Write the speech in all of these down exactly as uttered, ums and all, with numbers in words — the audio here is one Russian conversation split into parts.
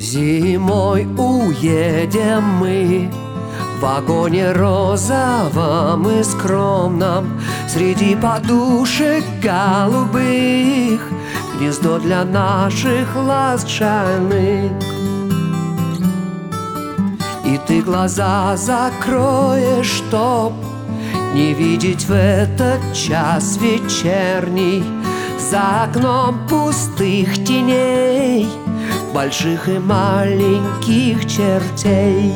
Зимой уедем мы в вагоне розовом и скромном, среди подушек голубых гнездо для наших ласт шальных. И ты глаза закроешь, чтоб не видеть в этот час вечерний за окном пустых теней, больших и маленьких чертей.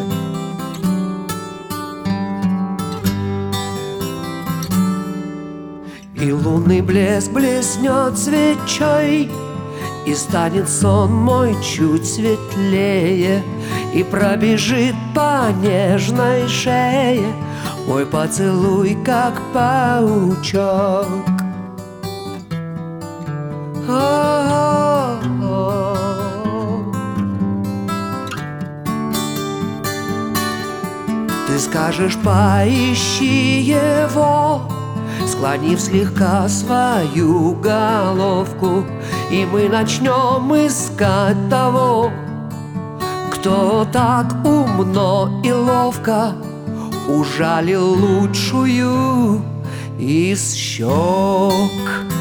И лунный блеск блеснет свечой, и станет сон мой чуть светлее, и пробежит по нежной шее мой поцелуй, как паучок. Ты скажешь: поищи его, склонив слегка свою головку, и мы начнем искать того, кто так умно и ловко ужалил лучшую из щек.